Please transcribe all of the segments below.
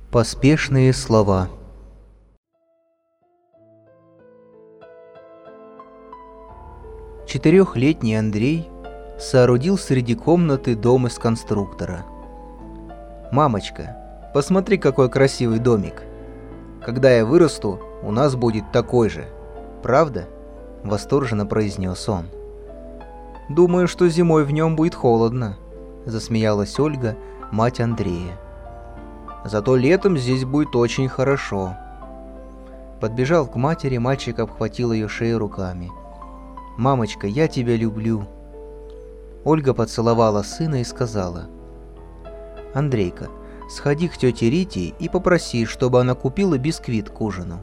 Поспешные слова. Четырехлетний Андрей соорудил среди комнаты дом из конструктора. «Мамочка, посмотри, какой красивый домик. Когда я вырасту, у нас будет такой же. Правда?» — восторженно произнес он. «Думаю, что зимой в нем будет холодно», — засмеялась Ольга, мать Андрея. «Зато летом здесь будет очень хорошо». Подбежав к матери, мальчик обхватил ее шею руками. «Мамочка, я тебя люблю». Ольга поцеловала сына и сказала: «Андрейка, сходи к тете Рите и попроси, чтобы она купила бисквит к ужину».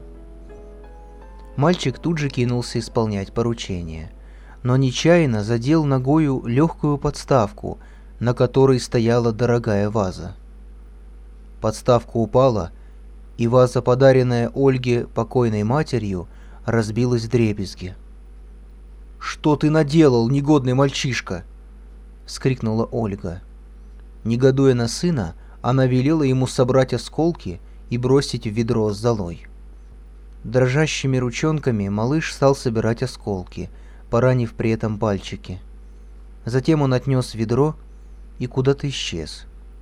Мальчик тут же кинулся исполнять поручение, но нечаянно задел ногою легкую подставку, на которой стояла дорогая ваза. Подставка упала, и ваза, подаренная Ольге покойной матерью, разбилась вдребезги. «Что ты наделал, негодный мальчишка?» — вскрикнула Ольга. Негодуя на сына, она велела ему собрать осколки и бросить в ведро с золой. Дрожащими ручонками малыш стал собирать осколки, поранив при этом пальчики. Затем он отнес ведро и куда-то исчез.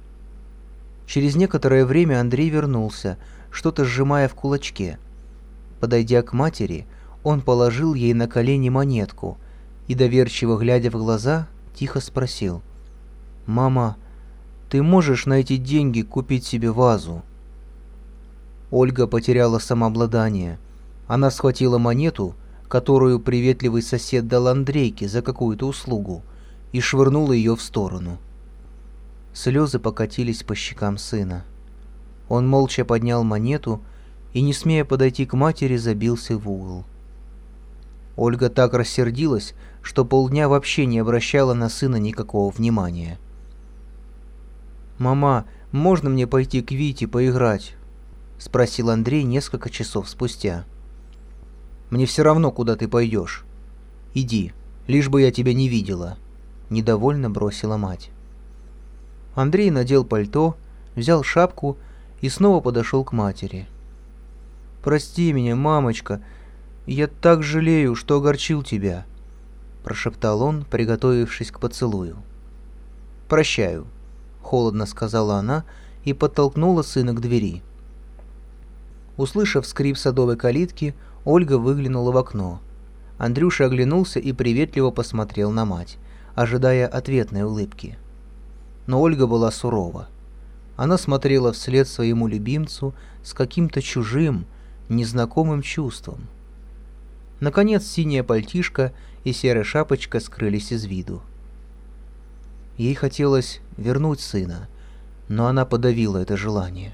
Через некоторое время Андрей вернулся, что-то сжимая в кулачке. Подойдя к матери, он положил ей на колени монетку и, доверчиво глядя в глаза, тихо спросил: «Мама, ты можешь на эти деньги купить себе вазу?» Ольга потеряла самообладание. Она схватила монету, которую приветливый сосед дал Андрейке за какую-то услугу, и швырнула ее в сторону. Слезы покатились по щекам сына. Он молча поднял монету и, не смея подойти к матери, забился в угол. Ольга так рассердилась, что полдня вообще не обращала на сына никакого внимания. «Мама, можно мне пойти к Вите поиграть?» — спросил Андрей несколько часов спустя. «Мне все равно, куда ты пойдешь. Иди, лишь бы я тебя не видела», — недовольно бросила мать. Андрей надел пальто, взял шапку и снова подошел к матери. «Прости меня, мамочка, я так жалею, что огорчил тебя», — прошептал он, приготовившись к поцелую. «Прощаю», — холодно сказала она и подтолкнула сына к двери. Услышав скрип садовой калитки, Ольга выглянула в окно. Андрюша оглянулся и приветливо посмотрел на мать, ожидая ответной улыбки. Но Ольга была сурова. Она смотрела вслед своему любимцу с каким-то чужим, незнакомым чувством. Наконец синяя пальтишко и серая шапочка скрылись из виду. Ей хотелось вернуть сына, но она подавила это желание.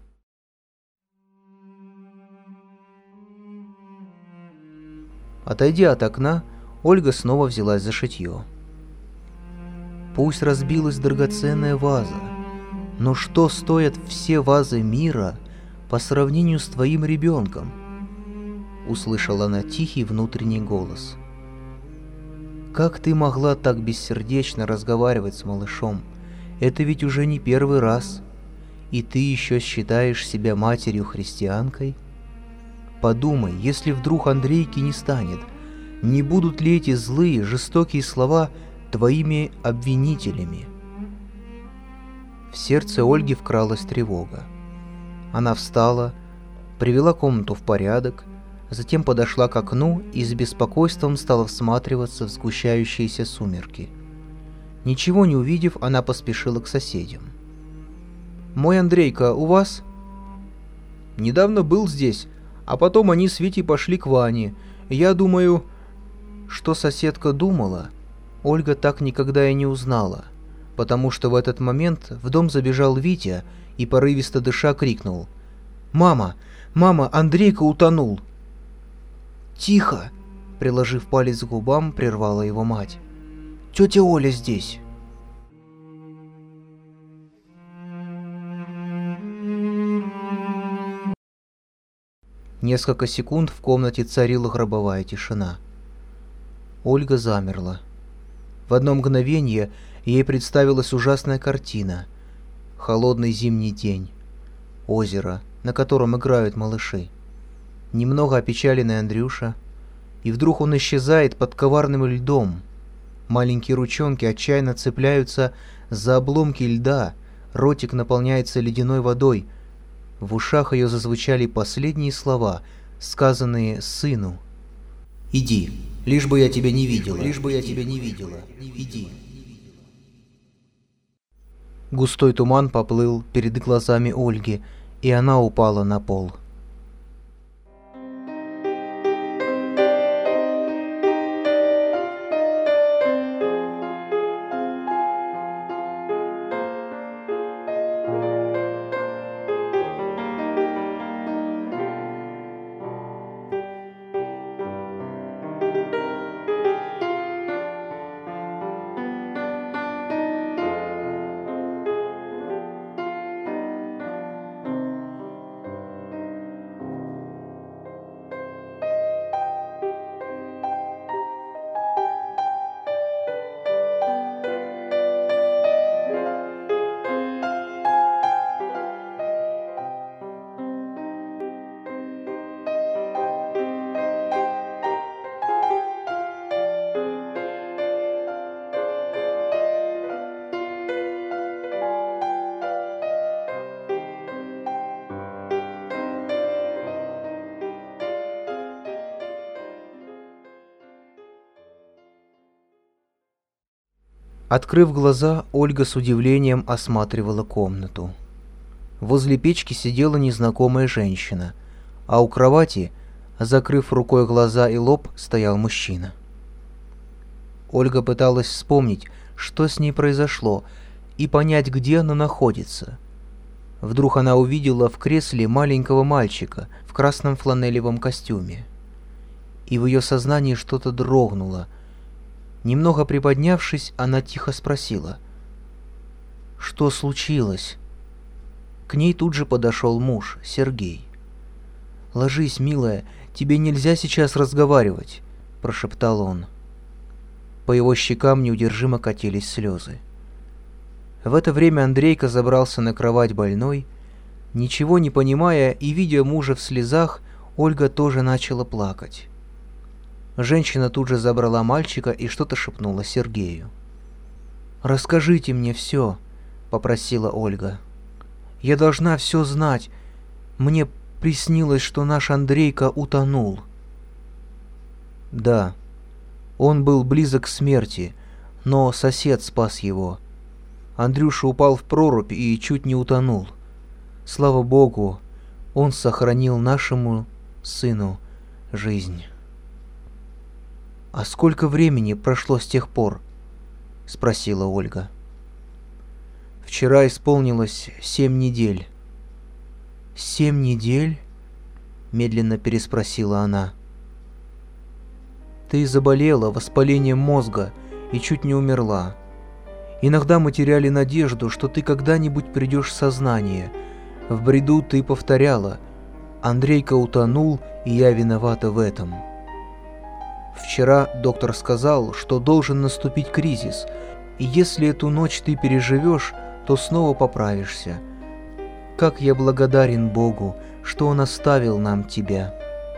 Отойдя от окна, Ольга снова взялась за шитье. Пусть разбилась драгоценная ваза, но что стоят все вазы мира по сравнению с твоим ребенком? Услышала она тихий внутренний голос. Как ты могла так бессердечно разговаривать с малышом? Это ведь уже не первый раз. И ты еще считаешь себя матерью-христианкой? Подумай, если вдруг Андрейки не станет, не будут ли эти злые, жестокие слова твоими обвинителями? В сердце Ольги вкралась тревога. Она встала, привела комнату в порядок, затем подошла к окну и с беспокойством стала всматриваться в сгущающиеся сумерки. Ничего не увидев, она поспешила к соседям. «Мой Андрейка у вас?» «Недавно был здесь, а потом они с Витей пошли к Ване. Я думаю...» Что соседка думала, Ольга так никогда и не узнала, потому что в этот момент в дом забежал Витя и, порывисто дыша, крикнул: «Мама! Мама, Андрейка утонул!» «Тихо!» — приложив палец к губам, прервала его мать. «Тетя Оля здесь!» Несколько секунд в комнате царила гробовая тишина. Ольга замерла. В одно мгновение ей представилась ужасная картина. Холодный зимний день. озеро, на котором играют малыши. Немного опечаленный Андрюша, и вдруг он исчезает под коварным льдом. Маленькие ручонки отчаянно цепляются за обломки льда, ротик наполняется ледяной водой. В ушах ее зазвучали последние слова, сказанные сыну. «Иди, лишь бы я тебя не видела, лишь бы я тебя не видела, иди». Густой туман поплыл перед глазами Ольги, и она упала на пол. Открыв глаза, Ольга с удивлением осматривала комнату. Возле печки сидела незнакомая женщина, а у кровати, закрыв рукой глаза и лоб, стоял мужчина. Ольга пыталась вспомнить, что с ней произошло, и понять, где она находится. Вдруг она увидела в кресле маленького мальчика в красном фланелевом костюме. И в ее сознании что-то дрогнуло. Немного приподнявшись, она тихо спросила: «Что случилось?» К ней тут же подошел муж, Сергей. «Ложись, милая, тебе нельзя сейчас разговаривать», – прошептал он. По его щекам неудержимо катились слезы. В это время Андрейка забрался на кровать больной. Ничего не понимая и видя мужа в слезах, Ольга тоже начала плакать. Женщина тут же забрала мальчика и что-то шепнула Сергею. «Расскажите мне все», — попросила Ольга. «Я должна все знать. Мне приснилось, что наш Андрейка утонул». «Да, он был близок к смерти, но сосед спас его. Андрюша упал в прорубь и чуть не утонул. Слава Богу, он сохранил нашему сыну жизнь». «А сколько времени прошло с тех пор?» — спросила Ольга. «Вчера исполнилось 7 недель». «7 недель?» — медленно переспросила она. «Ты заболела воспалением мозга и чуть не умерла. Иногда мы теряли надежду, что ты когда-нибудь придешь в сознание. В бреду ты повторяла: Андрейка утонул, и я виновата в этом. Вчера доктор сказал, что должен наступить кризис, и если эту ночь ты переживешь, то снова поправишься. Как я благодарен Богу, что Он оставил нам тебя.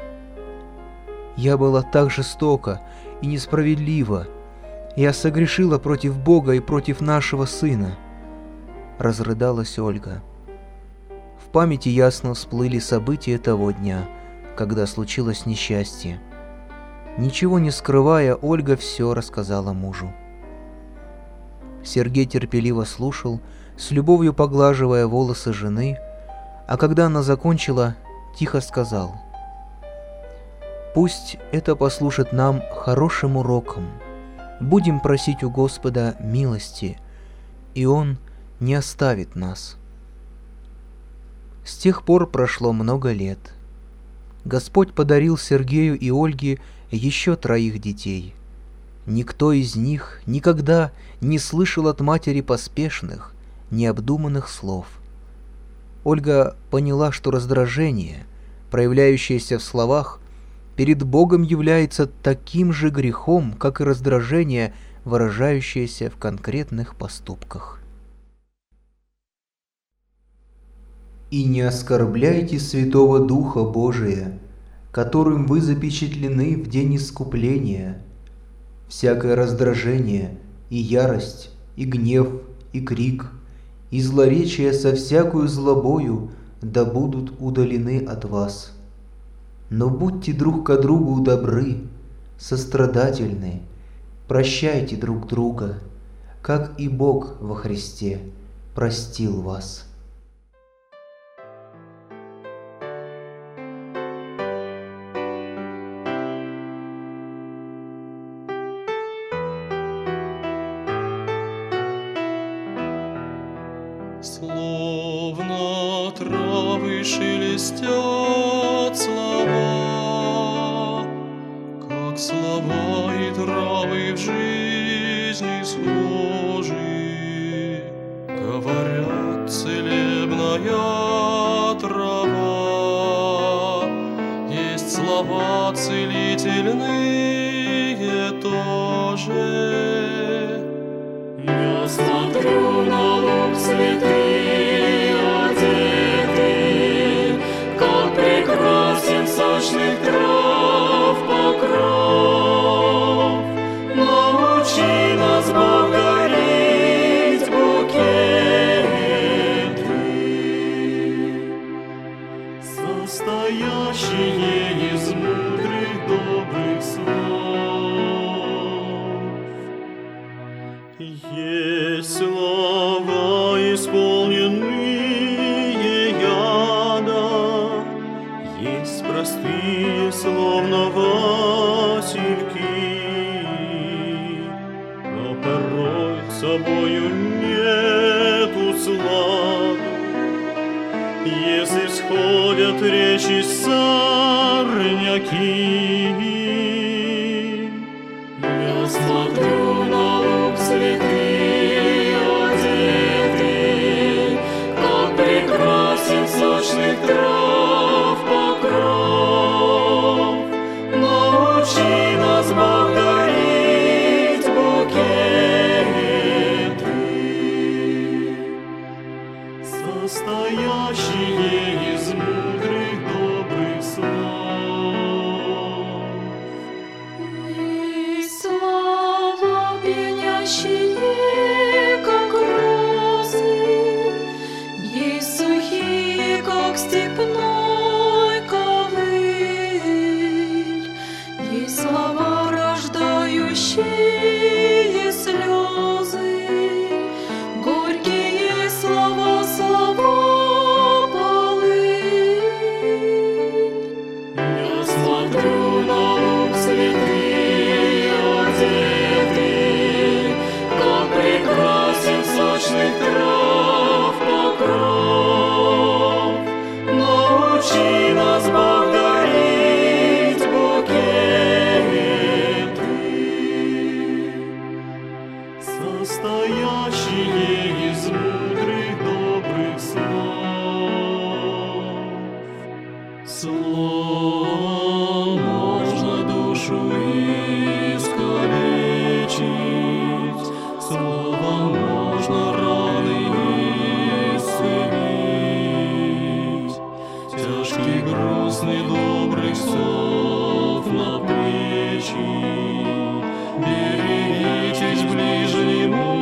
Я была так жестока и несправедлива. Я согрешила против Бога и против нашего сына», — разрыдалась Ольга. В памяти ясно всплыли события того дня, когда случилось несчастье. Ничего не скрывая, Ольга все рассказала мужу. Сергей терпеливо слушал, с любовью поглаживая волосы жены, а когда она закончила, тихо сказал: «Пусть это послужит нам хорошим уроком. Будем просить у Господа милости, и Он не оставит нас». С тех пор прошло много лет. Господь подарил Сергею и Ольге еще 3 детей. Никто из них никогда не слышал от матери поспешных, необдуманных слов. Ольга поняла, что раздражение, проявляющееся в словах, перед Богом является таким же грехом, как и раздражение, выражающееся в конкретных поступках. И не оскорбляйте Святого Духа Божия, которым вы запечатлены в день искупления. Всякое раздражение, и ярость, и гнев, и крик, и злоречие со всякую злобою да будут удалены от вас. Но будьте друг ко другу добры, сострадательны, прощайте друг друга, как и Бог во Христе простил вас. Словно травы шелестят слова, как слова и травы в жизни схожи. Говорят, целебная трава, есть слова целительные тоже. Я смотрю на луг цветы одеты, как прекрасен сочных трав покров. Научи нас, Бог, дарить букеты, состоящие из мудрых добрых слов. Есть слова, исполненные яда, есть простые, словно васильки, но порой собою нету сладу, если сходят речи сорняки. Я смотрю на луг цветы одеты, как прекрасен сочных трав покров. Научи нас, Бог, дарить букеты, состоящие из мудрых добрых слов. Как розы, есть сухие, как степной ковыль, есть слова, рождающие слезы, горькие слова, слова полынь. Я смотрю на луг цветы одеты, как прекрасен сочных трав покров. Научи нас, Бог, дарить букеты, состоящие из мудрых добрых слов. Словом можно душу искалечить, словом можно раны исцелить. Тяжкий груз недобрых слов на плечи, берегитесь ближнему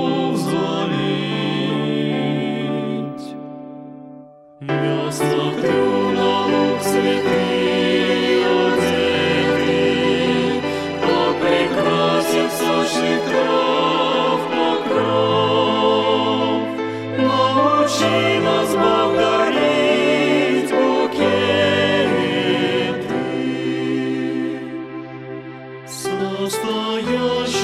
взвалить. Я смотрю на луг цветы одеты, как прекрасен сочных трав покров. Научи нас, Бог, дарить букеты, состоящие